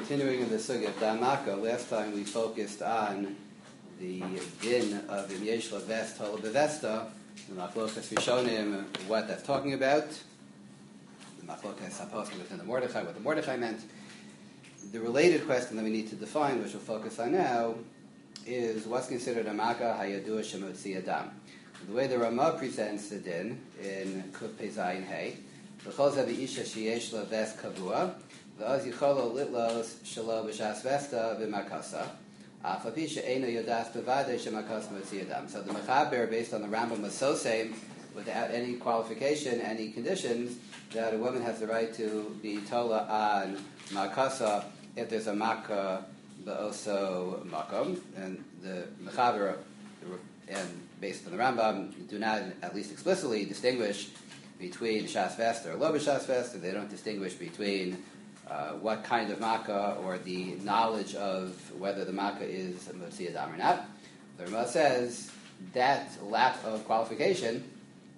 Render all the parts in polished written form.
Continuing in the sugya of Damaka, last time we focused on the din of Im Yesh Lo Vest Hol Bevesta, the Machlokas Rishonim, what that's talking about. The Machlokas supposed to within the Mordechai, what the Mordechai meant. The related question that we need to define, which we'll focus on now, is what's considered a Makkah Hayadua Shemotzi Adam. The way the Ramah presents the din in Kuf Pei Zayin Hey, L'chol Zeh B'isha Sheyesh Lo Vest Kavua, V'oz Yicholo Litlos Shelo B'shas Vesta V'makasa, Af Al Pi She'eino Yodas B'vadei Shemakasa Motzi Adam. So the Mechaber, based on the Rambam, was so same, without any qualification, any conditions, that a woman has the right to be tola on Makasa if there's a Makkah Ba'oso Makom, and the Mechaber, and based on the Rambam, do not, at least explicitly, distinguish between Shas Vesta or Lo B'Shas Vesta. They don't distinguish between what kind of Makkah or the knowledge of whether the Makkah is Motzi Adam or not. The Rambam says that lack of qualification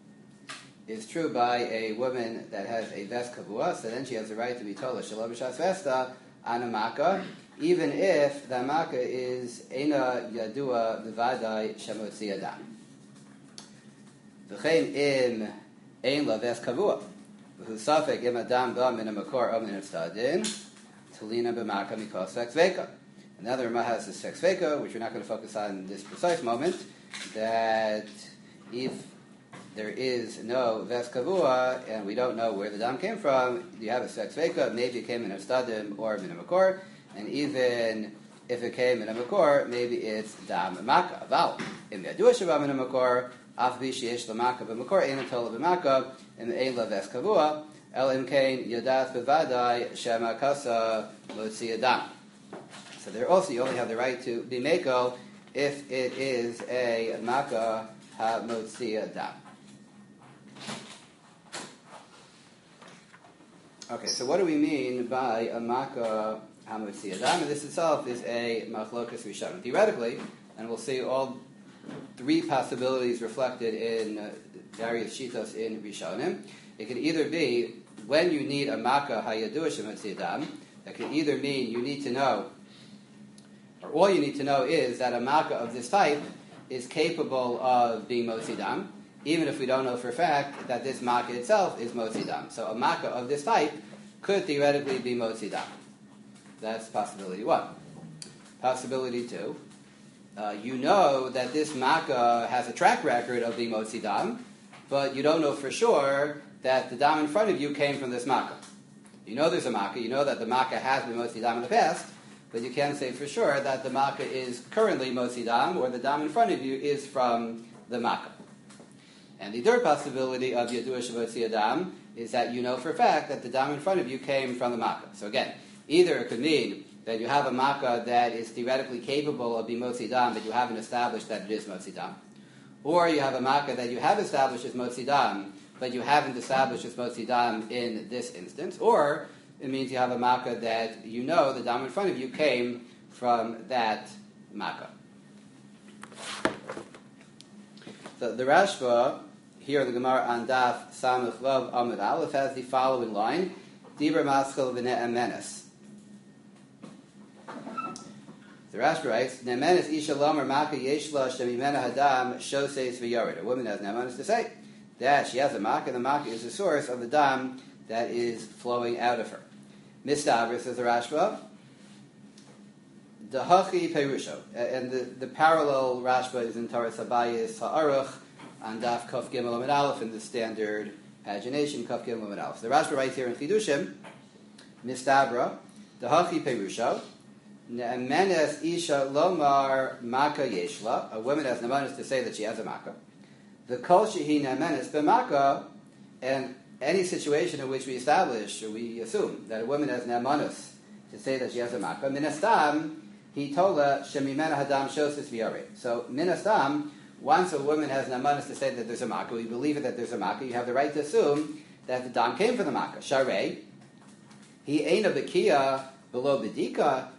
is true by a woman that has a Vest Kavua, so then she has the right to be told Shelo B'Shas Vesta on a Makkah, even if the Makkah is Eina Yadua B'Vadai Shemotzi Adam. V'chein im Ein La Vest Kavua, V'hu Safek im Adam Ba Min HaMakor O Min HaStadin, Talina B'Makkah Mikol Sfek Zveka. And now the Ramah has this Sfek Zveka, which we're not going to focus on in this precise moment, that if there is no Vest Kavua, and we don't know where the Dam came from, you have a Sfek Zveka, maybe it came in HaStadim or Min HaMakor, and even if it came in a Makor, maybe it's Dam Makkah. Aval, Im Yadua Sheba Min HaMakor, Af Bi Sheyesh L'Makkah B'Makor, Ein Tola B'Makkah, and Ein La Vest Kavua, El Im Kain Yadas B'Vadai Shemakasa Motzi Adam. So there also, you only have the right to be Meko if it is a Makkah HaMotzi Adam. Okay, so what do we mean by a Makkah HaMotzi Adam? And this itself is a Machlokas Rishonim. Theoretically, and we'll see all three possibilities reflected in various shitos in Rishonim. It could either be when you need a Makkah Hayadua Shemotzi Adam, that could either mean you need to know, or all you need to know is that a Makkah of this type is capable of being Motzi Adam, even if we don't know for a fact that this Makkah itself is Motzi Adam. So a Makkah of this type could theoretically be Motzi Adam. That's possibility one. Possibility two, you know that this Makkah has a track record of being Motzi Dam, but you don't know for sure that the Dam in front of you came from this Makkah. You know there's a Makkah, you know that the Makkah has been Motzi Dam in the past, but you can't say for sure that the Makkah is currently Motzi Dam, or the Dam in front of you is from the Makkah. And the third possibility of Yadua Shemotzi Adam is that you know for a fact that the Dam in front of you came from the Makkah. So again, either it could mean that you have a Makkah that is theoretically capable of being Motzi Dam, but you haven't established that it is Motzi Dam. Or you have a Makkah that you have established as Motzi Dam, but you haven't established as Motzi Dam in this instance. Or it means you have a Makkah that you know the Dam in front of you came from that Makkah. So the Rashba, here in the Gemara on Daf Samech Vav Amud Aleph, has the following line: Dibra Maschel v'ne'emenes. The Rashba writes, Ne'emenes isha lomer Makkah yeshla shemimena hadam shoseis v'yored. A woman has ne'emenes to say that she has a Makkah, and the Makkah is the source of the dam that is flowing out of her. Mistaver, says the Rashba, Dahachi Perusho. And the parallel Rashba is in Taras Habayis Ha'aruch on Daf Kaf Gimel Amud Aleph in the standard pagination Kaf Gimel Amud Aleph. The Rashba writes here in Chidushim, Mistabra, Dahachi Perusho, Ne'emenes isha lomar Makkah yeshla. A woman has ne'emenes to say that she has a Makkah. The kol shehi ne'emenes b'Makkah, and any situation in which we establish or we assume that a woman has ne'emenes to say that she has a Makkah, minastam he tola shemimena hadam shosis v'yare. So minastam, once a woman has ne'emenes to say that there's a Makkah, we believe it that there's a Makkah, you have the right to assume that the dam came from the Makkah. Sharei, he eina bekia below bedika.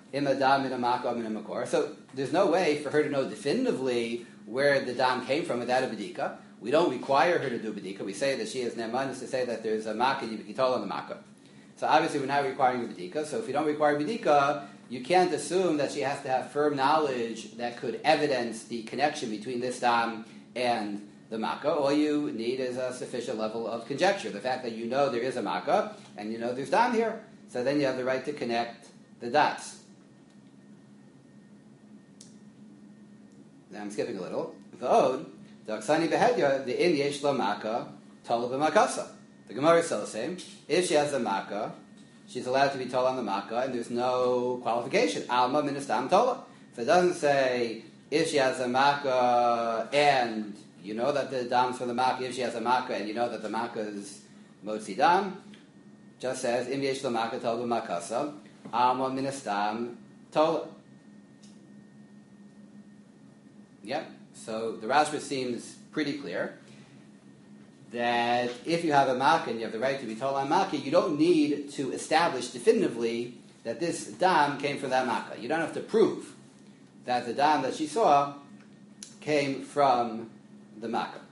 So there's no way for her to know definitively where the dam came from without a bedika. We don't require her to do bedika. We say that she has ne'emanis to say that there's a makkah yibikitol on the makkah. So obviously we're not requiring a B'dika. So if you don't require B'dika, you can't assume that she has to have firm knowledge that could evidence the connection between this dam and the makkah. All you need is a sufficient level of conjecture. The fact that you know there is a makkah and you know there's dam here. So then you have the right to connect the dots. Now I'm skipping a little. V'od, Daksani behedya, the in yesh lo makkah, tola b'makasa. The Gemara is still the same. If she has a makkah, she's allowed to be told on the makkah, and there's no qualification. Alma ministam tola. So it doesn't say if she has a makkah and you know that the dam's from the makkah. If she has a makkah and you know that the makkah is motzi dam, just says im yesh lo makkah tola b'makasa. Alma ministam tola. Yeah. So the Rashba seems pretty clear that if you have a makkah and you have the right to be told on makkah, you don't need to establish definitively that this dam came from that makkah. You don't have to prove that the dam that she saw came from the makkah.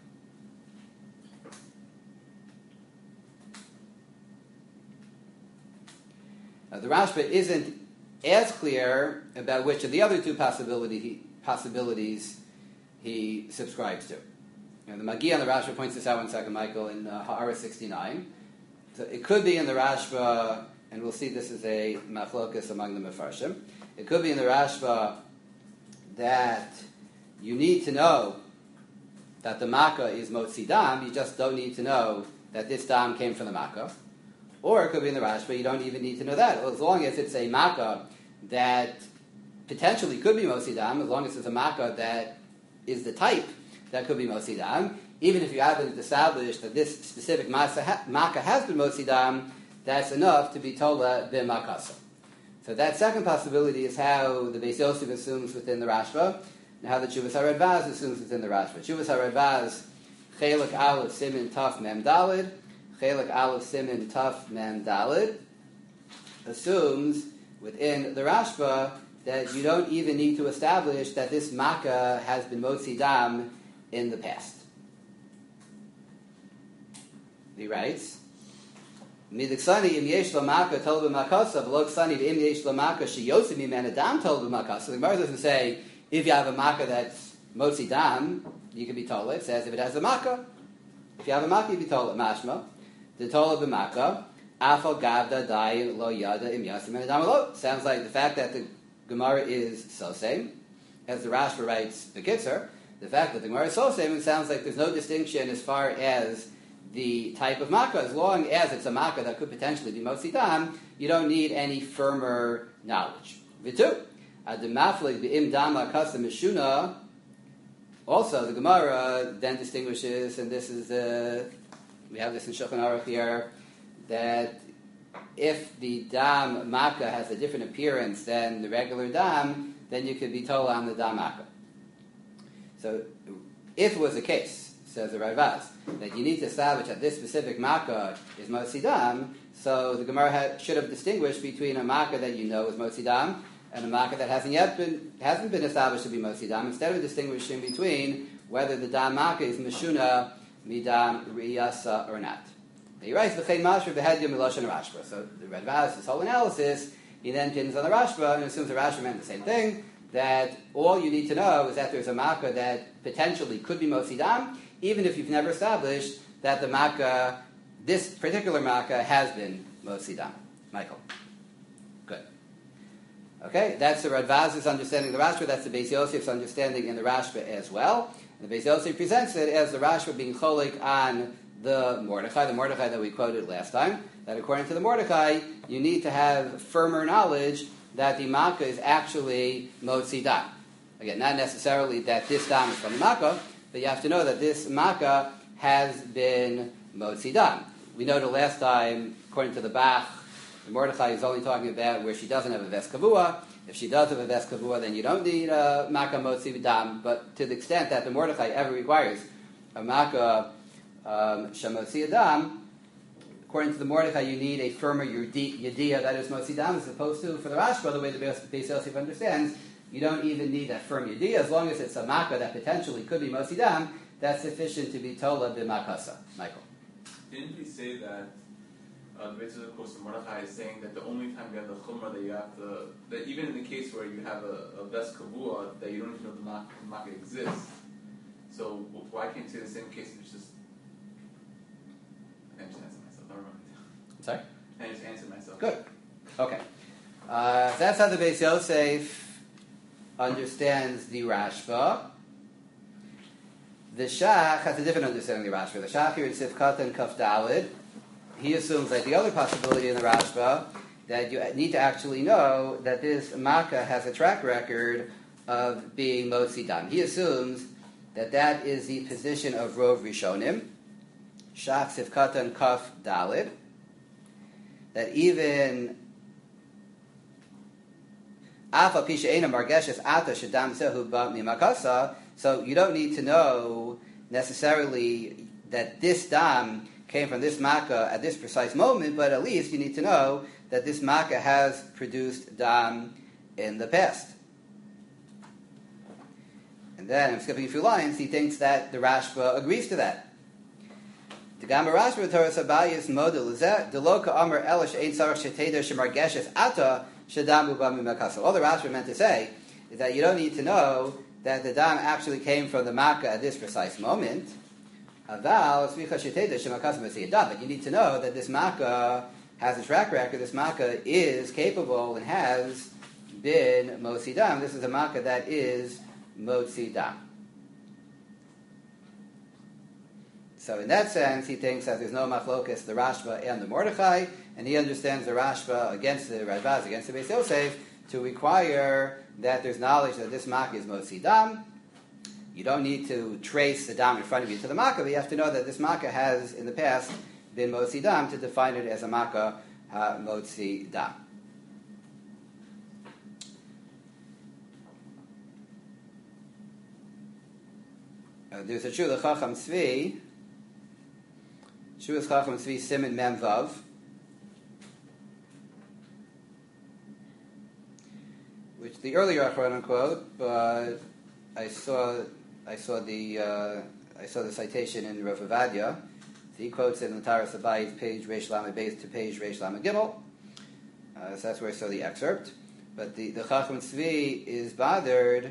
Now, the Rashba isn't as clear about which of the other two possibilities he subscribes to. The Magi on the Rashba points this out 1 second, Michael, in Ha'ara 69. So it could be in the Rashba, and we'll see this is a machlokas among the Mefarshim. It could be in the Rashba that you need to know that the makkah is motzi dam, you just don't need to know that this dam came from the makkah. Or it could be in the Rashba, you don't even need to know that. As long as it's a makkah that potentially could be motzi dam, as long as it's a makkah that is the type that could be motzi dam, even if you haven't established that this specific makkah has been motzi dam, that's enough to be tola b'makasa. So that second possibility is how the Beis Yosef assumes within the Rashba, and how the Chuvas HaRadvaz assumes within the Rashba. Chuvas HaRadvaz, Chelek Aleph Simin Taf Mem Dalid, Chelek Aleph Simin Taf Mem Dalid, assumes within the Rashba that you don't even need to establish that this makkah has been motzi dam in the past. He writes, Midiksani im yesh lo makkah tol b'makasa, v'lo ksani im yesh lo makkah sheyosim mimena dam tol b'makasa. The Gemara doesn't say if you have a makkah that's motzi dam, you can be told. It says if it has a makkah. If you have a makkah, you be told. Mashma, the tola b'makkah, afal gavda dayin lo yada im yasim mimena dam lo. Sounds like the fact that the Gemara is so same, as the Rashba writes the Kitzer. The fact that the Gemara is so same, it sounds like there's no distinction as far as the type of makkah. As long as it's a makkah that could potentially be motzi dam, you don't need any firmer knowledge. V'tu, ademaflik b'im dam lakasa mishuna. Also, the Gemara then distinguishes, and this is we have this in Shulchan Aruch here, that if the dam makkah has a different appearance than the regular dam, then you could be told on the dam makkah. So, if it was a case, says the Rayvaz, that you need to establish that this specific makkah is motzi dam, so the Gemara should have distinguished between a makkah that you know is motzi dam and a makkah that hasn't been established to be motzi dam, instead of distinguishing between whether the dam makkah is mishuna midam riyasa or not. He writes v'chein mashra b'hedya miloshen Rashba. So the Rayvaz, his whole analysis, he then pins on the Rashba and assumes the Rashba meant the same thing, that all you need to know is that there's a makkah that potentially could be motzi dam, even if you've never established that the makkah, this particular makkah, has been motzi dam. Michael. Good. Okay, that's the Radvaz's understanding of the Rashba, that's the Beis Yosef's understanding in the Rashba as well. And the Beis Yosef presents it as the Rashba being cholik on the Mordechai that we quoted last time, that according to the Mordechai, you need to have firmer knowledge that the makkah is actually motzi dam. Again, not necessarily that this dam is from the makkah, but you have to know that this makkah has been motzi dam. We noted last time, according to the Bach, the Mordechai is only talking about where she doesn't have a ves kavua. If she does have a ves kavua, then you don't need a makkah motzi dam. But to the extent that the Mordechai ever requires a makkah shamotzi dam, according to the Mordechai, you need a firmer yediyah that is motzi dam, as opposed to, for the Rashba, the way the Beis Yosef understands, you don't even need that firm yediyah. As long as it's a makkah that potentially could be motzi dam, that's sufficient to be tola b'makasa. Michael. Didn't we say that the Beit of course, Mordechai is saying that the only time you have the chumrah that you have to, that even in the case where you have a best kavua, that you don't even know the makkah exists. So why can't you say the same case? It's just I just answered myself. Never mind. Sorry? I just answered myself. Good. Okay. That's how the Beis Yosef understands the Rashba. The Shach has a different understanding of the Rashba. The Shach here in Sifkat and Kaf Dalid, he assumes, like the other possibility in the Rashba, that you need to actually know that this Makkah has a track record of being Motzi Dam. He assumes that that is the position of Rov Rishonim, Shach Sifkat and Kaf Dalid, that even so you don't need to know necessarily that this dam came from this makkah at this precise moment, but at least you need to know that this makkah has produced dam in the past. And then, I'm skipping a few lines, he thinks that the Rashba agrees to that. The Gamma Rashba Torah Sabayis model is that the Loka Amar Elish Ein Sarach Sheteder Shemargeshes Ata Shadamu Bami Makasa. All the Rashba meant to say is that you don't need to know that the dam actually came from the makkah at this precise moment. But you need to know that this makkah has a track record. This makkah is capable and has been Motzi Dam. This is a makkah that is Motzi Dam. So in that sense, he thinks that there's no machlokas, the Rashba and the Mordechai, and he understands the Rashba against the Radbaz, against the Beis Yosef, to require that there's knowledge that this makkah is Motzi Dam. You don't need to trace the dam in front of you to the makkah, but you have to know that this makkah has, in the past, been Motzi Dam to define it as a makkah Motzi Dam. There's a Shula Chacham Tzvi, Shula Chacham Tzvi Siman Mem Vav, which the earlier quote unquote, but I saw the citation in Rav Avadia. So he quotes it in the Taras Abayis, page Reish Lamed Beis to page Reish Lamed Gimel. So that's where I saw the excerpt. But the Chacham Tzvi is bothered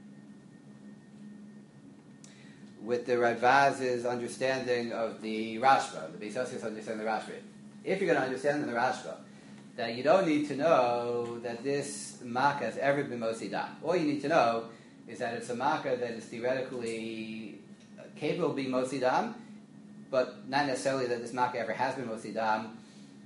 with the Radvaz's understanding of the Rashba, the Beis Yosef's understanding of the Rashba. If you're going to understand the Rashba, that you don't need to know that this makkah has ever been Motzi Dam. All you need to know is that it's a makkah that is theoretically capable of being Motzi Dam, but not necessarily that this makkah ever has been Motzi Dam.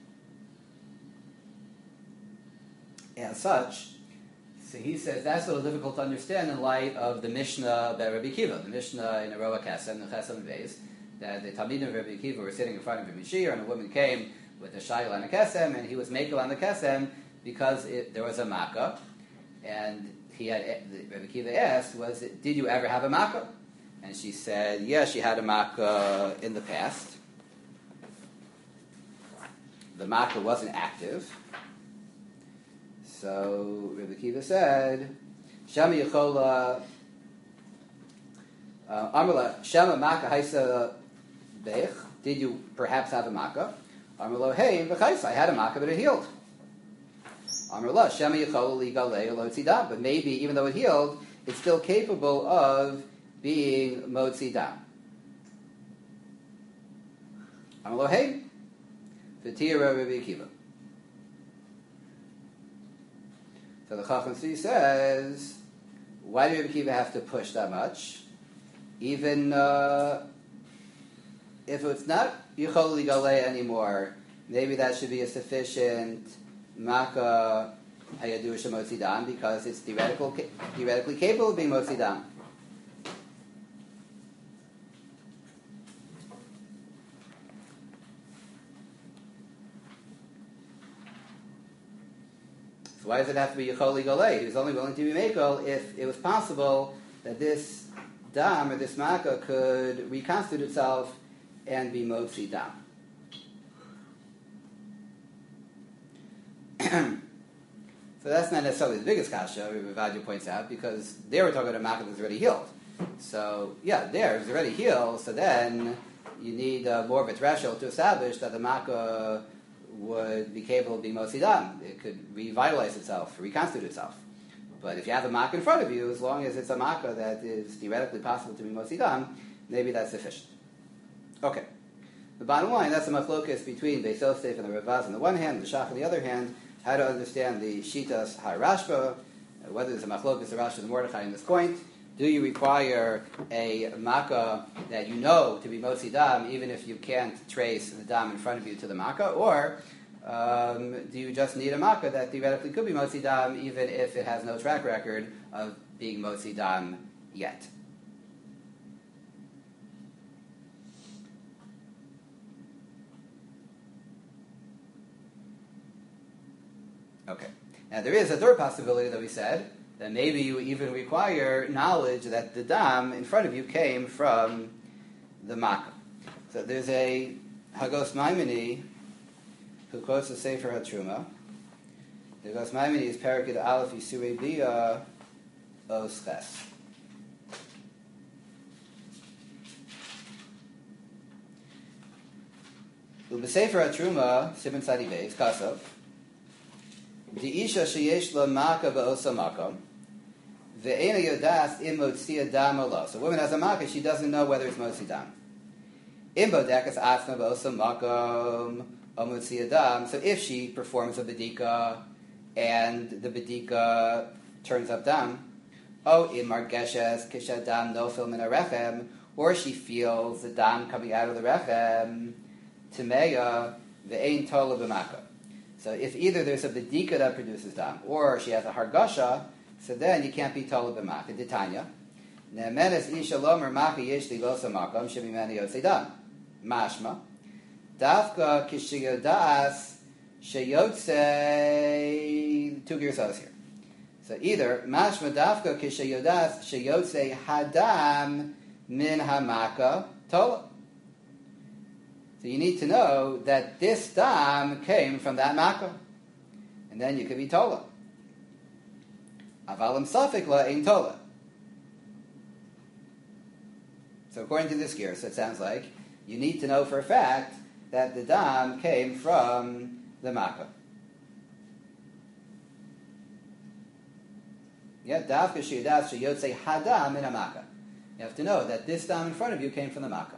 And such, so he says that's a little difficult to understand in light of the Mishnah by Rabbi Kiva, the Mishnah in Aroa Kesem, the Chesem Beis, that the Talmidim of Rabbi Kiva were sitting in front of Rabbi Shir, and a woman came with a shayla and a kesem, and he was makel on the kesem because there was a makkah, and Rabbi Kiva asked, did you ever have a makkah? And she said, yes, she had a makkah in the past. The makkah wasn't active. So Rabbi Kiva said, Shama Yechola Amrla Shama Makkah Haisa Beich. Did you perhaps have a makkah? Amrlo Hey V'Chaisa. I had a makkah, but it healed. Amrla Shama Yechola Ligalei Lotzi Dam. But maybe even though it healed, it's still capable of being Motzi Dam. Amrlo Hey V'Tira Rabbi Kiva. So the Chacham Tzvi says, why do Rabbi Kiva have to push that much? Even if it's not Yichol Ligalei anymore, maybe that should be a sufficient Makkah Hayadu Shemotzi Dam because it's theoretically capable of being Motzi Dam. So why does it have to be Yichol Ligalei? He was only willing to be Mekel if it was possible that this Dam or this Makkah could reconstitute itself and be Motzi Dam. So that's not necessarily the biggest kasha, Ravadia points out, because they were talking about a makkah that's already healed. So, it's already healed, so then you need more of a threshold to establish that the makkah would be capable of being motzi dam. It could revitalize itself, reconstitute itself. But if you have a makkah in front of you, as long as it's a makkah that is theoretically possible to be motzi dam, maybe that's sufficient. Okay. The bottom line, that's a machlokas between Beis Yosef and the Ravaz on the one hand, and the Shach on the other hand, how to understand the Shitas HaRashba, whether there's a machlokas or Rashi and Mordechai in this point. Do you require a makkah that you know to be motzi dam, even if you can't trace the dam in front of you to the makkah, or do you just need a makkah that theoretically could be motzi dam, even if it has no track record of being motzi dam yet? Okay. Now there is a third possibility that we said, that maybe you even require knowledge that the dam in front of you came from the makkah. So there's a Hagos Maimoni who quotes the Sefer HaTruma. The Hagos Maimoni is Parakid Aleph Yisurei Bia Os Ches. Sefer HaTruma, Siman Tzadi Beis, Kasov, the Isha sheyesh la makkah ve'osa makom ve'ena yodas im motzia dam or lo. So a woman has a makkah, she doesn't know whether it's motzi dam. Im bodekas atzma ve'osa makom o motzia dam. So if she performs a bedika and the bedika turns up dam, o im margeshes kishadam nofil min harechem, or she feels the dam coming out of the rechem, timeya ve'ein tola b'makkah. So if either there's a bedika that produces dam, or she has a hargasha, so then you can't be told b'makkah. Ditanya, ne'emenes isha lomer makkah yesh li losa makom shemimeni yotzei dam. Mashma, dafka kishiyodas sheyotzei. Two girsos here. So either mashma dafka kishiyodas sheyotzei hadam min hamaka tola. So you need to know that this dam came from that makkah. And then you could be tola. Avalim safik la ein tola. So according to this gear, so it sounds like you need to know for a fact that the dam came from the makkah. Yeah, dafka shiyadas sheyotzei hadam min hamaka. You have to know that this dam in front of you came from the makkah.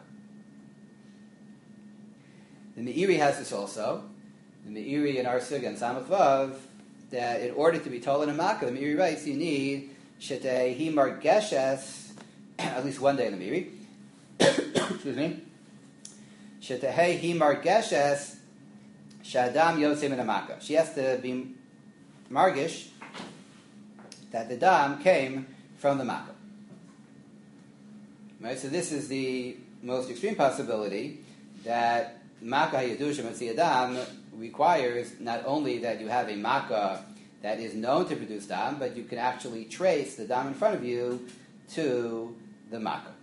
The Meiri has this also. The Meiri in our Suga and Samach Vav, that in order to be told in a makkah, the Meiri writes you need shetei himar geshes, at least one day in the Meiri. Excuse me. Shetei himar geshes shadam yotzei min makkah. She has to be margish that the dam came from the makkah. Right. So this is the most extreme possibility that Makkah Yedusha Motzi Dam requires not only that you have a makkah that is known to produce dam, but you can actually trace the dam in front of you to the makkah.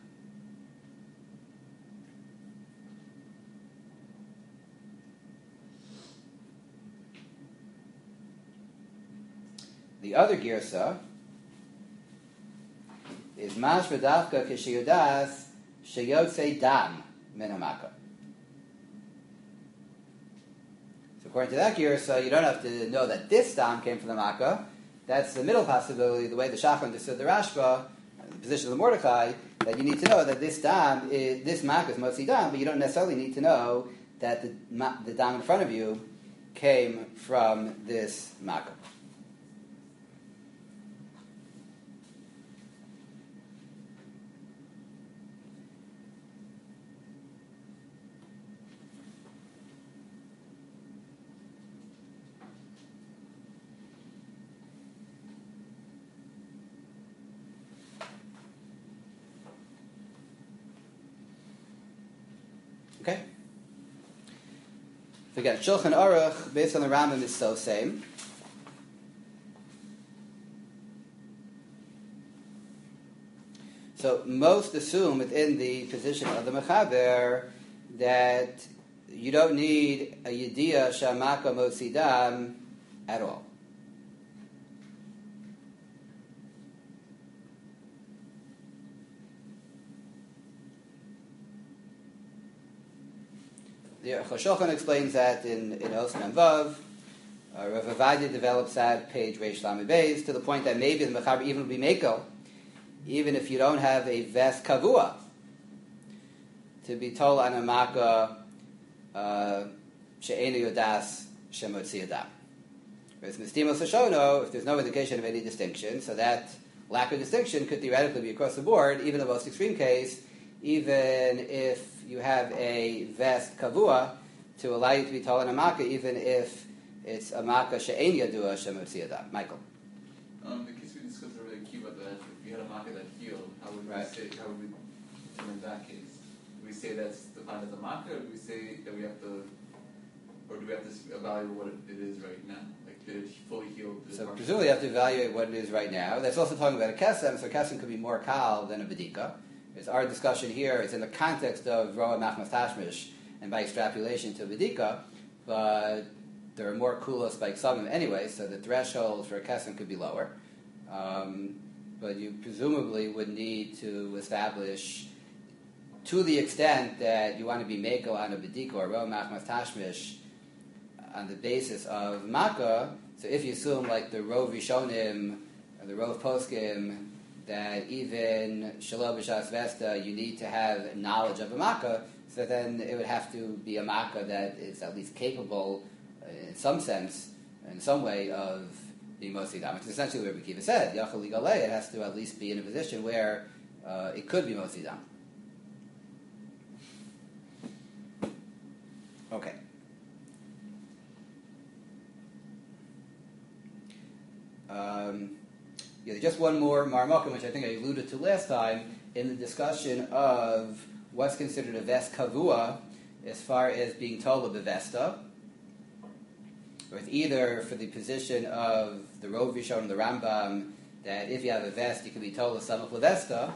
The other girsa is Mash V'Dafka Kishiyodas Sheyotzei Dam Min HaMakkah. According to that girsa, you don't have to know that this dam came from the makkah. That's the middle possibility, the way the Shach understood the Rashba, the position of the Mordechai, that you need to know that this makkah is motzi dam, but you don't necessarily need to know that the dam in front of you came from this makkah. Okay. Again, Shulchan Aruch, based on the Rambam, is so same. So most assume within the position of the Mechaber that you don't need a Yediyah Shamaka Motzi Dam at all. The Shulchan explains that in Osman Vav. Rav Avadia develops that page Reish Lamed Beis to the point that maybe the Mechaber even will be Meko, even if you don't have a vest kavua, to be told on a Makkah she'enu yodas shemotzi adam. Whereas Mistimos Hashono, if there's no indication of any distinction, so that lack of distinction could theoretically be across the board, even the most extreme case, even if you have a vest kavua to allow you to be told on a Makkah, even if it's a Makkah she'en yadua shemotzi adam. Michael. The case we discussed earlier, Kiva, that if we had a Makkah that healed, how would we determine that case? Do we say that's defined as a Makkah, or do we say that we have to, or do we have to evaluate what it is right now? Like, did it fully heal? So presumably you have to evaluate what it is right now. That's also talking about a kesem, so a kesem could be more kal than a bedika. It's our discussion here. It's in the context of Roa Machmas Tashmish, and by extrapolation to bedika, but there are more kulos by Ksavim anyway, so the threshold for a kesem could be lower. But you presumably would need to establish, to the extent that you want to be meko on a bedika or Roa Machmas Tashmish, on the basis of Makkah, so if you assume like the Rov Rishonim, or the Rov Poskim, that even Shalom B'Shas Vesta, you need to have knowledge of a Makkah, so then it would have to be a Makkah that is at least capable, in some sense, in some way, of being mostly dam. Which is essentially what Rabbi Kiva said. Yachal Ligalei, it has to at least be in a position where it could be mostly dam. Okay. Just one more marmokim, which I think I alluded to last time, in the discussion of what's considered a vest kavua as far as being told of the vesta, with either for the position of the Rov Rishon and the Rambam, that if you have a vest, you can be told of samach levesta,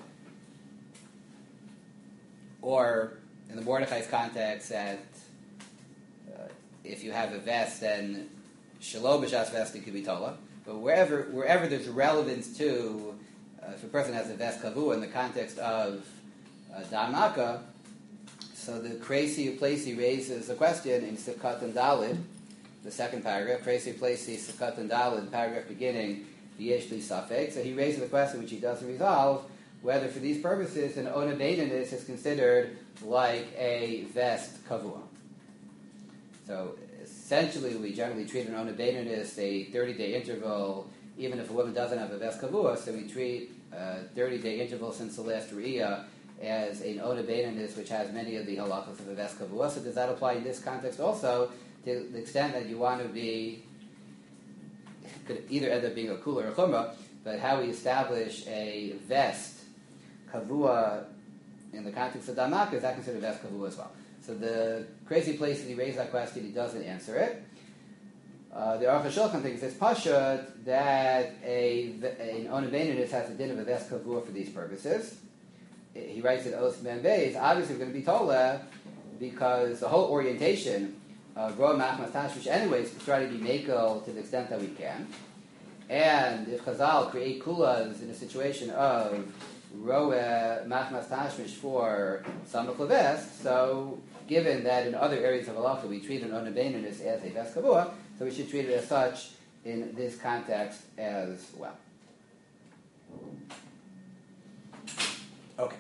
or in the Mordechai's context, that if you have a vest, then shalom b'shas vest, you can be told. But wherever there's relevance to, if a person has a vest kavua in the context of damaka, so the Kreisi Uplesi raises a question in Sifkat and Dalid, the second paragraph. Kreisi Uplesi, Sifkat and Dalid, paragraph beginning, V'yesh li safek. So he raises a question which he doesn't resolve, whether for these purposes an ona beininus is considered like a vest kavua. So essentially, we generally treat an ona beininus a 30-day interval, even if a woman doesn't have a vest kavua. So we treat a 30-day interval since the last re'iyah as an ona beininus, which has many of the halachas of a vest kavua. So does that apply in this context also, to the extent that you want to be, could either end up being a kula or a chumrah, but how we establish a vest kavua in the context of damak, is that considered vest kavua as well? So the crazy place that he raised that question, he doesn't answer it. The Aruch HaShulchan thinks it's pashut that an ona beininus has a din of a vest kavua for these purposes. He writes that Osman Beis, obviously we're going to be tola, because the whole orientation of Roa Machmas Tashmish anyways is to try to be mekel to the extent that we can. And if Chazal create kulas in a situation of Roa Machmas Tashmish for Samach Levest, so given that in other areas of halacha we treat an ona beininus as a vest kavua, so we should treat it as such in this context as well. Okay.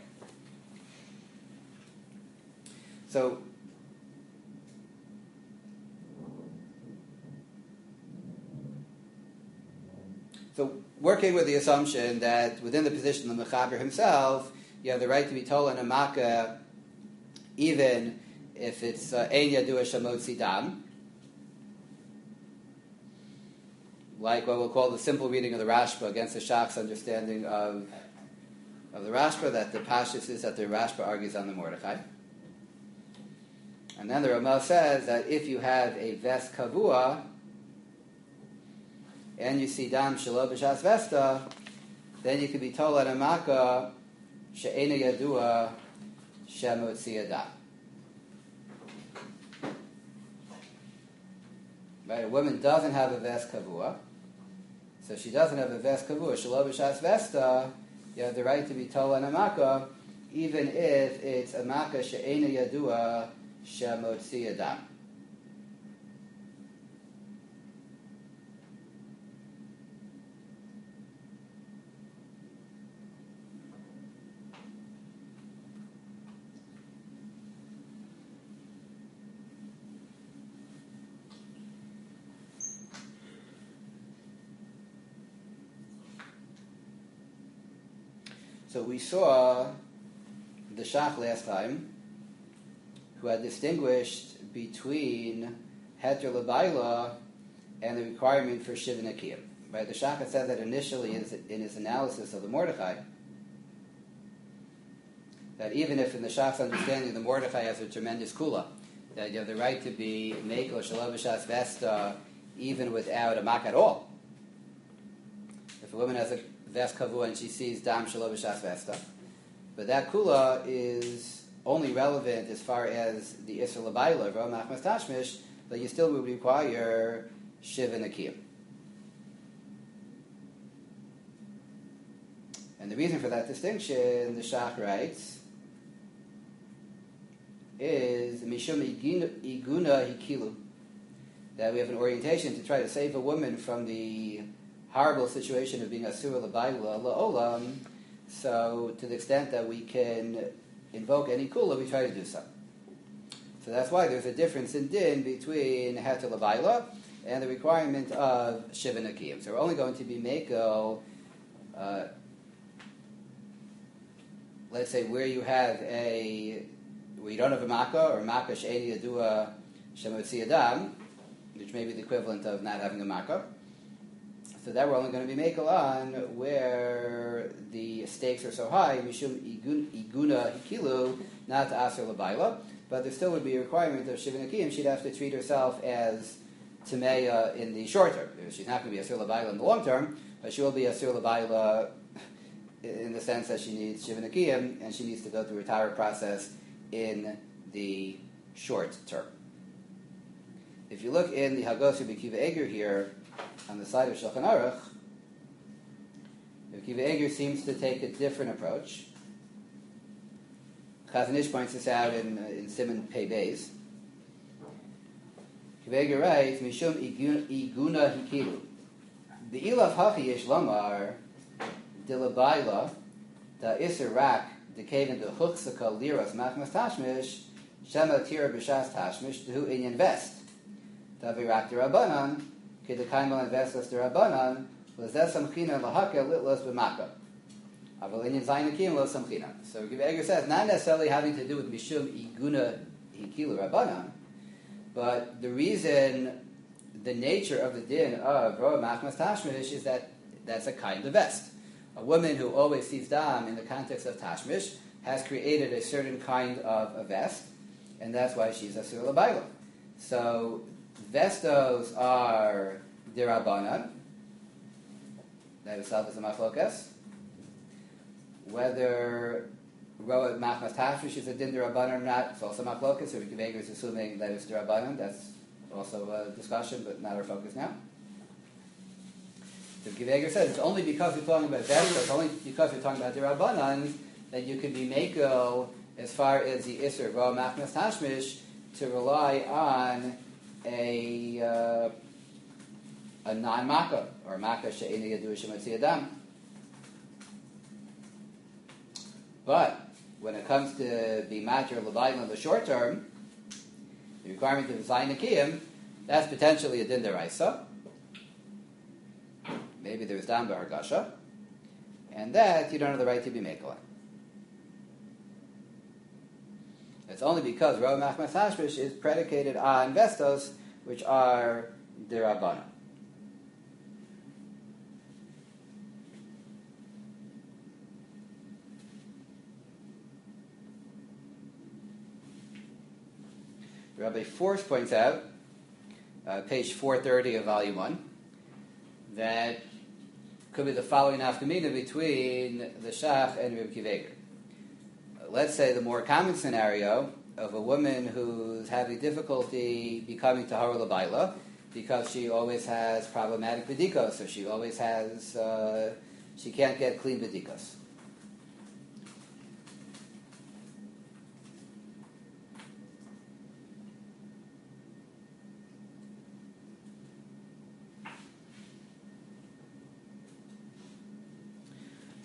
So working with the assumption that within the position of the Mechaber himself, you have the right to be told in a makkah, even if it's ein yadua shamotzi dam, like what we'll call the simple reading of the Rashba against the Shach's understanding of the Rashba, that the Pashtus is that the Rashba argues on the Mordechai. And then the Ramah says that if you have a vest kavua, and you see dam shelo b'shas vesta, then you could be told at a makkah she'ena yadua shemotzi adam. Right, a woman doesn't have a vest kavua, so she doesn't have a vest kavua shelo b'shas vesta. You have the right to be told at a makkah, even if it's a makkah she'ena yadua shemotzi adam. So we saw the Shach last time, who had distinguished between Heter L'Baila and the requirement for Shiva Nekiyim. Right? The Shach had said that initially in his analysis of the Mordechai, that even if in the Shach's understanding the Mordechai has a tremendous kula, that you have the right to be Mekel Shalom B'Shas Vesta even without a mak at all. If a woman has a vest kavua and she sees dam Shalom B'Shas Vesta, but that kula is only relevant as far as the Isser L'Baila, Ro Machmas Tashmish, but you still would require Shiva Nekiyim. And the reason for that distinction, the Shach writes, is Mishum Iguna Hikilu, that we have an orientation to try to save a woman from the horrible situation of being Asura L'Baila La'olam. So to the extent that we can invoke any kula, we try to do so. So that's why there's a difference in din between Heter L'Baila and the requirement of Shiva Nekiyim. So we're only going to be Meko, let's say where you don't have a makkah, or makkah she'eni yadua shemotzi adam, which may be the equivalent of not having a makkah. So that we're only going to be makel on where the stakes are so high, mishum iguna hikilu, not to aser l'baila, but there still would be a requirement of shiva nekiyim. She'd have to treat herself as tameya in the short term. She's not going to be aser l'baila in the long term, but she will be aser l'baila in the sense that she needs shiva nekiyim, and she needs to go through a entire process in the short term. If you look in the Hagos of Akiva Eger here, on the side of Shulchan Aruch, Akiva Eger seems to take a different approach. Chazon Ish points this out in Simon Pei Beis. Akiva Eger writes, Mishum iguna hikilu. The ilaf hachi yesh lamar de l'baila da iser rak de kaven de chutzaka liras machmas tashmish shema tira b'shas tashmish dehu inyan vest da virak de rabbanan ke de kaimal investas de rabbanan l'zeh samchina l'hakel litlos b'maka aval inyan zayin akim lo samchina. So Akiva Eger says not necessarily having to do with mishum iguna hikilu rabbanan, but the reason, the nature of the din of roa machmas tashmish is that that's a kind of vest. A woman who always sees dam in the context of tashmish has created a certain kind of a vest, and that's why she's a sur l'baila. So vestos are dirabanan. That itself is a machlokas. Whether roa machmas tashmish is a din dirabanan or not, it's also machlokas. So Akiva Eger is assuming that it's dirabanan. That's also a discussion, but not our focus now. So Akiva Eger says it's only because we're talking about vestos, it's only because we're talking about dirabanan that you could be meko as far as the Isser Roa Machmas Tashmish to rely on a non-Makkah, or Makkah She'eni Yadu Shemotzi Adam. But when it comes to be Matter L'Baila in the short term, the requirement of Zayin Nekiyim, that's potentially a Din Deraisa. Maybe there's Dam B'Hargasha, and that you don't have the right to be Meko. It's only because Roa Machmas Tashmish is predicated on vestos, which are derabana. Rabbi Force points out, page 430 of Volume 1, that could be the following nafkamina between the Shach and Reb Akiva Eger. Let's say the more common scenario of a woman who's having difficulty becoming tahara l'baila because she always has problematic bedikos, or she always has, she can't get clean bedikos.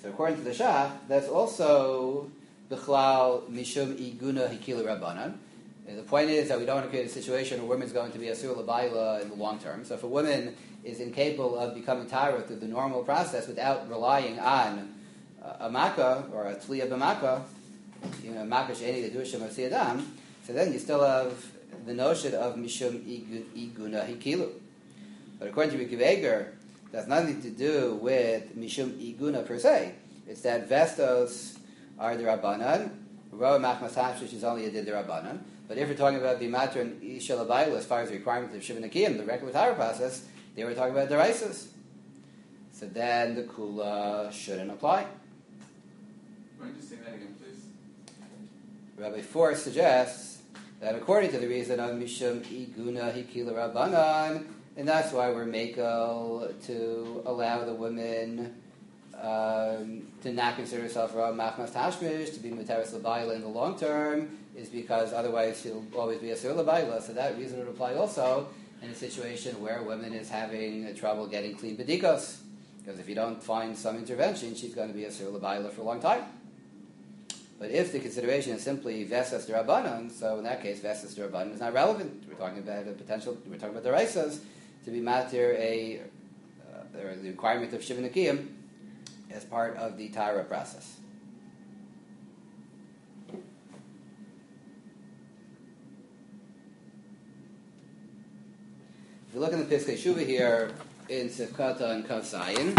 So according to the Shach, that's also Bichlal Mishum Iguna Hikila Rabbanan. And the point is that we don't want to create a situation where a woman's going to be Asur L'Baila in the long term. So if a woman is incapable of becoming Tyra through the normal process without relying on a Makkah or a Tliya B'Makkah, Makkah She'eni Gedush Motzi Adam, so then you still have the notion of Mishum Iguna Hikilu. But according to Rabbi Eger, that's nothing to do with Mishum Iguna per se. It's that Vestos are the Rabbanan, Roa Machmas Hashvish is only a Did the Rabbanan. But if we're talking about Bimatr and Isha L'Baila as far as the requirements of Shiva Nakiyim, the regular Torah process, they were talking about Deraisos. So then the Kula shouldn't apply. Why don't you say that again, please? Rabbi Force suggests that according to the reason of Mishum Iguna Hikila Rabbanan, and that's why we're makel to allow the women to not consider herself Ra Machmas Tashmish, to be Muteris L'Baila in the long term, is because otherwise she'll always be a Sur L'Baila. So that reason would apply also in a situation where a woman is having trouble getting clean B'dikos. Because if you don't find some intervention, she's going to be a Sur L'Baila for a long time. But if the consideration is simply Vesas D'Rabbanan, so in that case, Vesas D'Rabbanan is not relevant. We're talking about we're talking about the Raisas, to be matir or the requirement of Shiva Nakiyim as part of the Tyra process. If you look in the Piskei Shuvah here in Sifkata and Kav Zayin,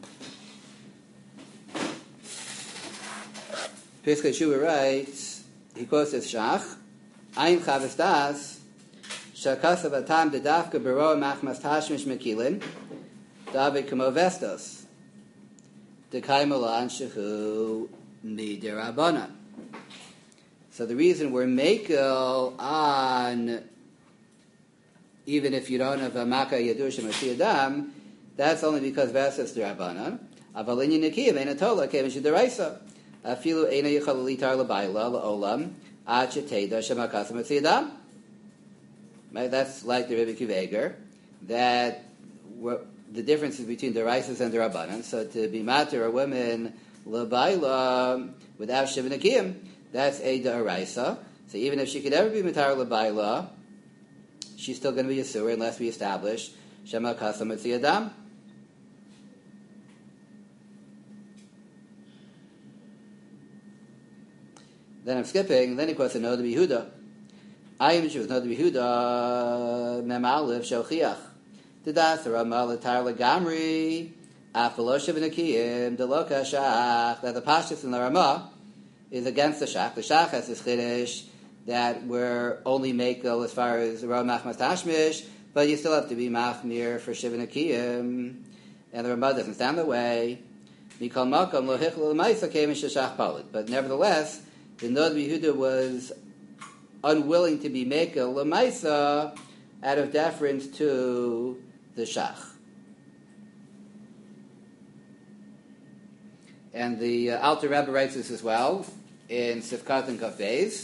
Piskei Shuvah writes, he quotes as Shach, Ein Chavis Das, Shakasav Atam Dedafka Baroa Machmas Tashmish Mekilin, David Kamo Vestos, Dekai Malan Shehu Midirabana. So the reason we're makel on, even if you don't have a Makkah Yadushim or Siyadam, that's only because Vestos D'Rabbanan. Avalin Yinikiv, Eina Tola, Kevish D'Raisa. Afilu Eina Yichal Litar L'Baila, L'Olam, Ad Sheteda Shemakasam Siyadam. That's like the Rebbe Akiva Eiger, that the differences between the Raisas and the Rabbanan. So to be matir a woman L'Baila without Shiva Nakiyim, that's a D'Araisa. So even if she could ever be matar L'Baila, she's still going to be a Surah unless we establish Shema Kasam Etzi Adam. Then I'm skipping. Then he quotes a Noda B'Yehuda. I am Jews Noda B'Yehuda Mem Aleph Shochiach. Didas Rama L'Tar L'Gamri Afalo Shiva Nakiyim Deloka Shach. That the Pashtus in the Rama is against the Shach. The Shach has this chiddush that we're only makel as far as Ra Machmas Tashmish, but you still have to be machmir for Shiva Nakiyim, and the Ramah doesn't stand the way. Mikol Makom Lo Hichel L'Maisa came in Sheshach Palit. But nevertheless, the Noda B'Yehuda was unwilling to be makel L'Maisa out of deference to the Shach. And the Alter Rebbe writes this as well in Sifkat and Kafez.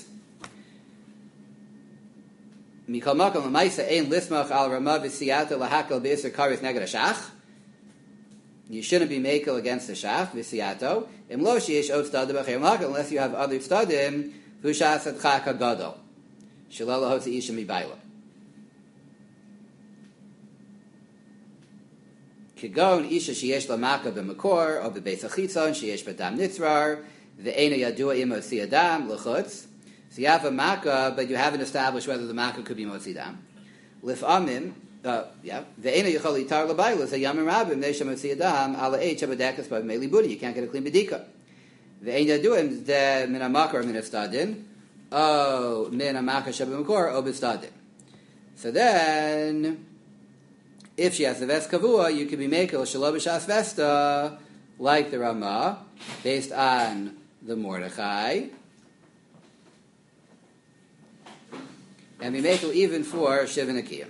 Mikol Makom L'Maisa Ein Lismach Al Ramah V'Siyata L'Hakel B'Yisr Karis Neged HaShach. You shouldn't be makel against the Shach V'Siyato Im Lo Sheish Od Stadim B'Cheir Makel unless you have other Stadim V'Shas Adchak HaGadol Shalal Lahotzi Isha Mibayla. Kigon Isha Sheyesh Lamaka B'Makor or B'Beis HaChitzon Sheyesh B'Dam Nitzrar V'Eina Yadua Im Motzi Adam L'Chutz. So you have a Makkah, but you haven't established whether the Makkah could be Motzi Dam. Lif'amim, V'Eina Yichol Litar L'Bayla Zeh Yamim Rabim Neisha Motzi Adam Ala Eid Shabadekas B'V Meili Budi. You can't get a clean B'dika. V'Eina Yaduim De Min HaMakor or Min HaStadin O Min HaMakor Shabamakor O B'Stadin. So then, if she has the Ves Kavua, you can be makel Shelo B'Shas Vesta, like the Ramah, based on the Mordechai, and be makel even for Shiva Nakiyim.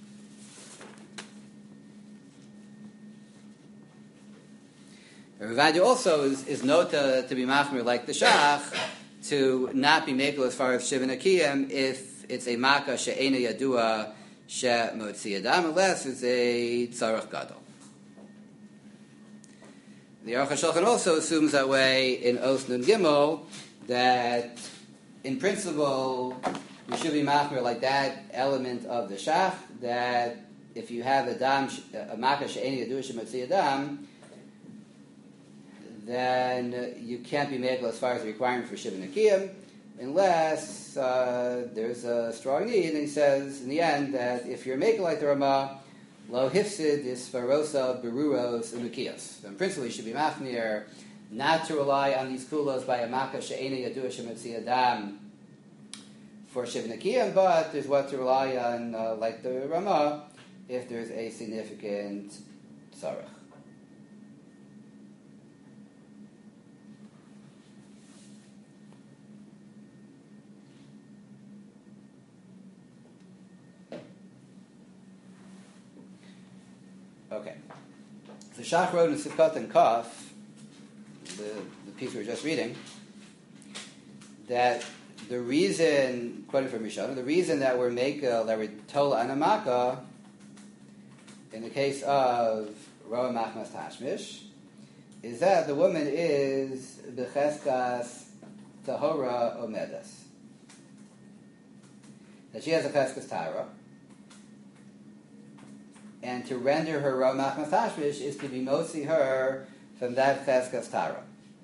Ravadi also is nota to be machmir like the Shach, to not be makel as far as Shiva Nakiyim if it's a Makkah she'ena yadua she'motzi adam, unless it's a tzarech gadol. The Aruch HaShulchan also assumes that way in Os Nun Gimel, that in principle you should be machmir like that element of the shach, that if you have a makkah she'eni yaduah she'motzi adam, then you can't be megal as far as the requirement for Shiva Nekiyim, unless there's a strong need. And he says in the end that if you're making like the Ramah, lo hifsid is farosa beruros umikiyos. In principle, you should be machmir not to rely on these kulos by a makkah she'eni yaduah she'motzi adam for Shiva Nekiyim, but there's what to rely on, like the Ramah, if there's a significant tzarech. Okay. So Shach wrote in Sivkot and Kaf, the piece we were just reading, that the reason, quoting from Rishon, the reason that we're told anamaka in the case of Roa Machmas Tashmish is that the woman is becheskas tahora omedas. That she has a cheskas tahara. And to render her Roa Machmas Tashmish is to be motzi her from that cheskas tahara.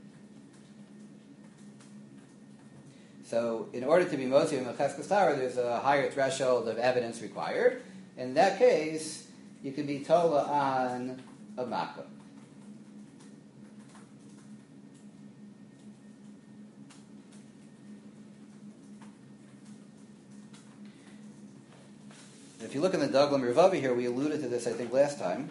So, in order to be motzi from a cheskas tahara, there's a higher threshold of evidence required. In that case, you can be tola on a makkah. If you look in the Daglam Revavi here, we alluded to this, I think, last time.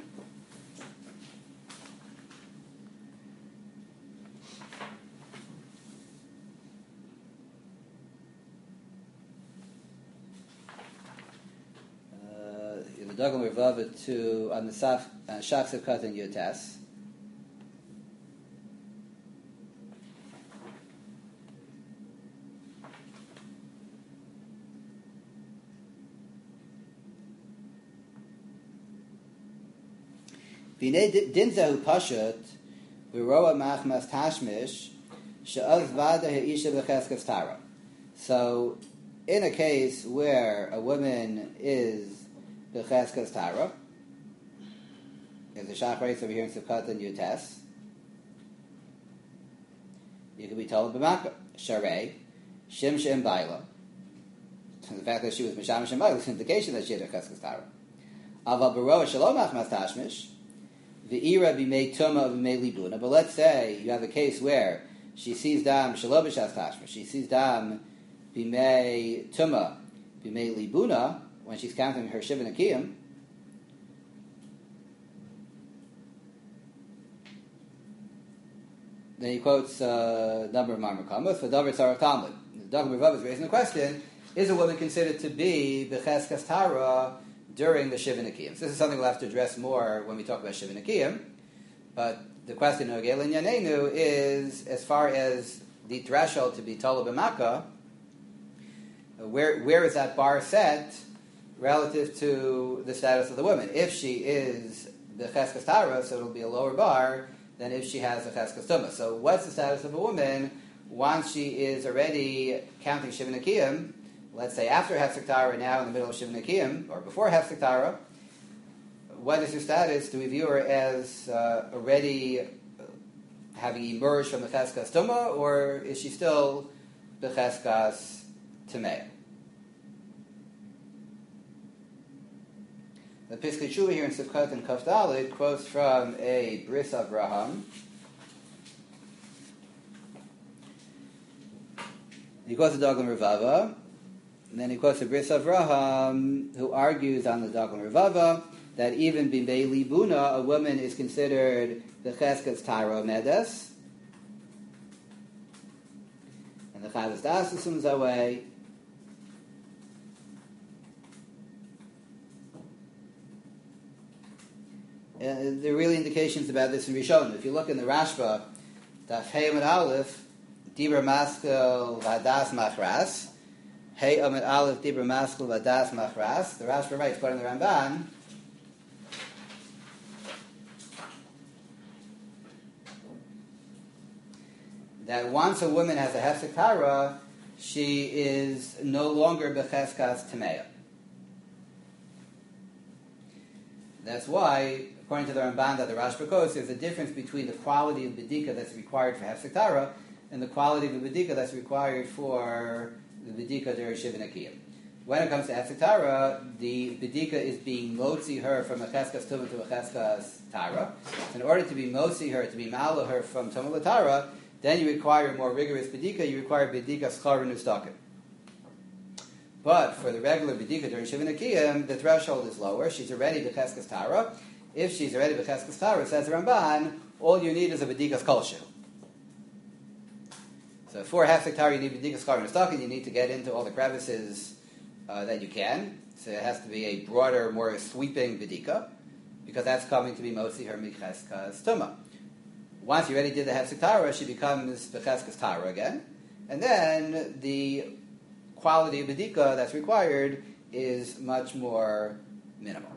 In the Daglam Revavi to on the Shach Sivkat and Yotes. Dinzahu Pashat, Viroa Machmas Tashmish, She'az Vada Ha'isha B'cheskas Tara. So, in a case where a woman is B'cheskas Tara, as the Shach writes over here in Sivkat and Yotes, you can be told B'makah, Sharei, Shim Shem Baila. The fact that she was Misham Shem Baila is an indication that she had a Cheskas Tara. Aval Viroa Shalom Machmas Tashmish, V'ira b'mei tuma b'mei libuna. But let's say you have a case where she sees dam shelo b'shas tashma. She sees dam b'mei tuma b'mei libuna when she's counting her shiva nekiyim. Then he quotes a number of marmakamos for davar tzarach talmud. The Daglam Revav is raising the question: is a woman considered to be b'cheskas tara during the Shiva Nekiyim? So this is something we'll have to address more when we talk about Shiva Nekiyim. But the question of Gelin Yanenu is, as far as the threshold to be Tola B'Makkah, where is that bar set relative to the status of the woman? If she is the Cheskas Tara, so it'll be a lower bar than if she has a Cheskas Tumah. So what's the status of a woman once she is already counting Shiva Nekiyim? Let's say after Hefsek Tara, now in the middle of Shiva Nekiyim, or before Hefsek Tara, what is her status? Do we view her as already having emerged from the Cheskas Tumah, or is she still the Cheskas Tameh? The Piskei Tshuva here in Sivkot and Kaf Daled quotes from a Bris Avraham. He quotes the Daglam Revava. And then he quotes the Bris Avraham, who argues on the Daglam Revava that even b'mei libuna, a woman is considered the cheskas tara medes, and the Chavos Das assumes that way. There are really indications about this in Rishon. If you look in the Rashba, Daf Hey Amud Aleph, Dibur Maskel Vadas Machras. Hey Amud Aleph Dibur Maskel Vadas Machras. The Rashba writes, quoting the Ramban, that once a woman has a hefsek tara, she is no longer becheskas tameya. That's why, according to the Ramban that the Rashba quotes, there's a difference between the quality of bedika that's required for hefsek tara and the quality of the bedika that's required for the bedika during Shiva Nakiyim. When it comes to hefsek tara, the bedika is being motzi her from a cheskas tumah to a cheskas tara. In order to be motzi her, to be ma'ala her from tumah l'tara, then you require a more rigorous bedika. You require bedika schar v'nustakim. But for the regular bedika during Shiva Nakiyim, the threshold is lower. She's already b'cheskas tara. If she's already b'cheskas tara, says the Ramban, all you need is a bedika kolshu. So for hefsek tara, you need bedika schar v'nustakim. You need to get into all the crevices that you can. So it has to be a broader, more sweeping bedika, because that's coming to be mostly her micheskas tumah. Once you already did the hefsek tara, she becomes becheskas tara again, and then the quality of bedika that's required is much more minimal.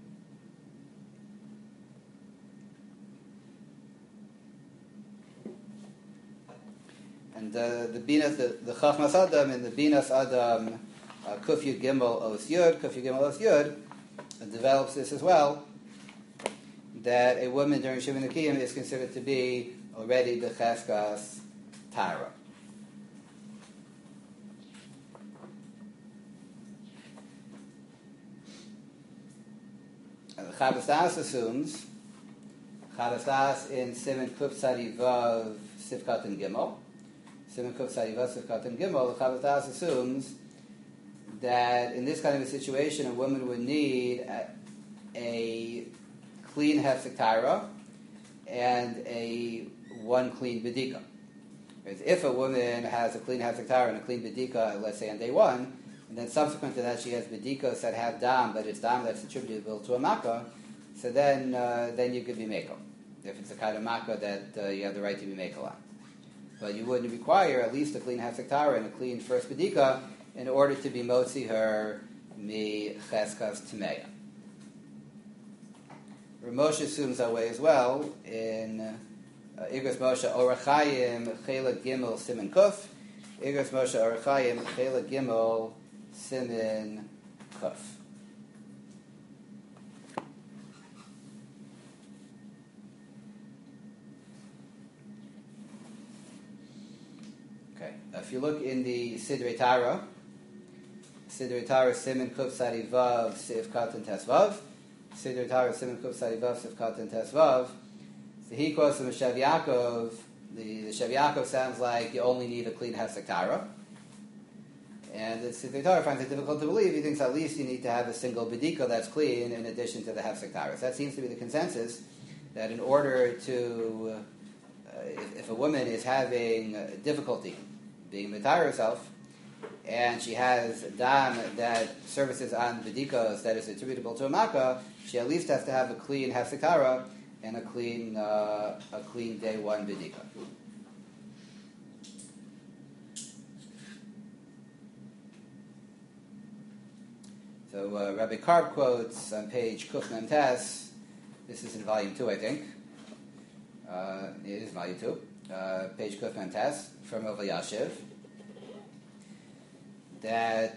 And the binas, the chachmas adam and the binas adam. Kuf Yud Gimel Os Yud develops this as well, that a woman during Shiva Nakiyim is considered to be already the Cheskas Tara. The Chavas Das assumes, Chavas Das in Siman Kuf Tzadi Vav Sifkat and Gimel, Siman Kuf Tzadi Vav Sifkat and Gimel, the Chavas Das assumes that in this kind of a situation, a woman would need a clean hefsek tara and a one clean bedika. If a woman has a clean hefsek tara and a clean bedika, let's say on day one, and then subsequent to that she has bedikos that have dam, but it's dam that's attributable to a makkah, so then you could be mekel. If it's a kind of makkah that you have the right to be mekel on. But you wouldn't require at least a clean hefsek tara and a clean first bedika in order to be motzi her mi cheskas tmeya. Moshe assumes that way as well in Igros Moshe Orachayim Chela Gimel Siman Kuf. Igros Moshe Orachayim Chela Gimel Siman Kuf. Okay, if you look in the Sidrei Tara Siman Kuf Sadi Vav Sif Katan Tes Vav. Sidrei Tara Siman Kuf Sadi Vav Sif Katan Tes Vav. So he quotes from Shev Yaakov. The Shev Yaakov sounds like you only need a clean hefsek tara. And the Sidrei Tara finds it difficult to believe. He thinks at least you need to have a single bedika that's clean in addition to the hefsek tara. So that seems to be the consensus, that in order to, if a woman is having difficulty being mitayr herself, and she has dam that services on bedikos that is attributable to a makkah, she at least has to have a clean hefsek tara and a clean day one bedika. So Rabbi Karp quotes on page Kuf Mem Tes. This is in volume 2, I think. It is volume 2. Page Kuf Mem Tes from Rav Yashiv. That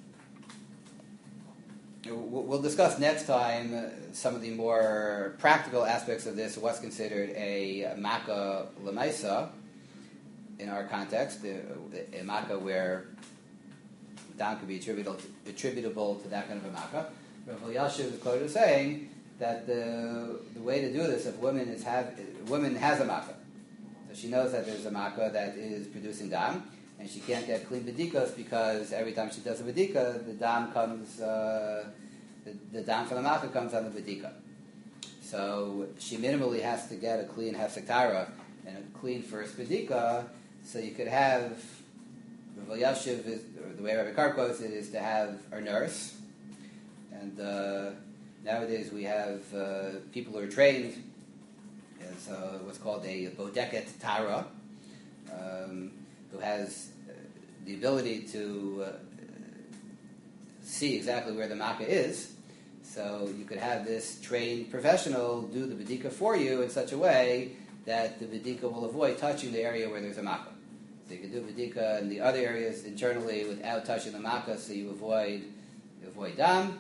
we'll discuss next time some of the more practical aspects of this, what's considered a makkah lemaisa in our context, a makkah where dam could be attributable to that kind of a makkah. Rav Yashiv is quoted as saying that the way to do this, if a woman has a makkah, so she knows that there's a makkah that is producing dam, and she can't get clean bedikos because every time she does a bedika, the dam comes, the dam from the makkah comes on the bedika. So she minimally has to get a clean hefsek tara and a clean first bedika. So you could have, Rav Yashiv, the way Rabbi Karp quotes it, is to have a nurse. And nowadays we have people who are trained as what's called a bodeket tara, who has the ability to see exactly where the makkah is. So you could have this trained professional do the bedika for you in such a way that the Bedika will avoid touching the area where there's a Makkah. So you can do Bedika in the other areas internally without touching the Makkah, so you avoid Dam.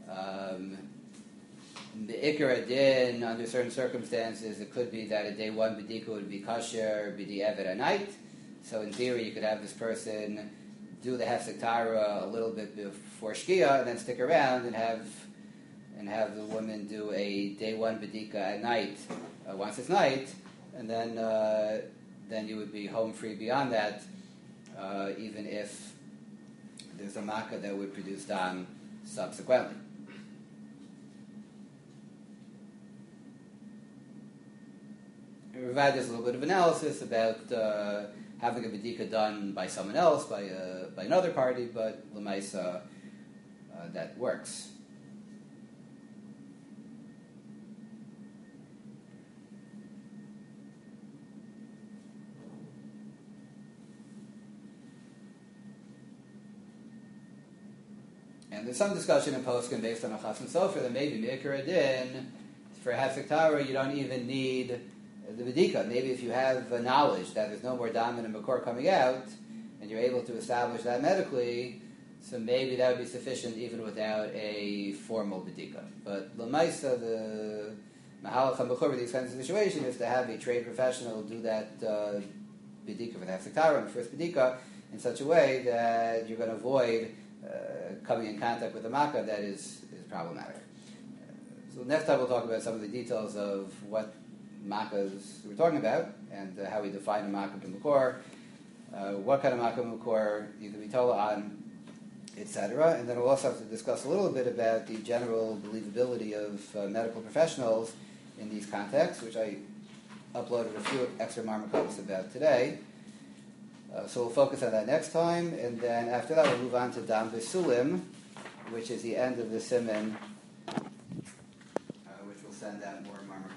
The Ikar Adin, under certain circumstances, it could be that a day one Bedika would be Kasher, B'di Evet at night. So in theory, you could have this person do the Hefsek Tara a little bit before Shkia, and then stick around and have the woman do a day one Bedika at night, once it's night, and then you would be home free beyond that, even if there's a Makkah that would produce Dam subsequently. Ravad does a little bit of analysis about having a Bedika done by someone else, by another party, but L'maisa, that works. And there's some discussion in Poskin based on a Chas and Sofer that maybe Me'ikar Adin, for Hefsek Tara, you don't even need the Bedika. Maybe if you have knowledge that there's no more Dam and Makor coming out, and you're able to establish that medically, so maybe that would be sufficient even without a formal Bedika. But L'maisa, the Mahalach HaMakor with these kinds of situations is to have a trained professional do that Bedika for the Hefsek Tara and the first Bedika in such a way that you're going to avoid coming in contact with a Makkah that is problematic. So next time we'll talk about some of the details of what Makkahs we're talking about and how we define a Makkah b'Makor, what kind of Makkah b'Makor you can be told on, etc. And then we'll also have to discuss a little bit about the general believability of medical professionals in these contexts, which I uploaded a few extra marmakots about today. So we'll focus on that next time, and then after that we'll move on to Dam V'Sulim, which is the end of the Siman, which will send out more marmakots.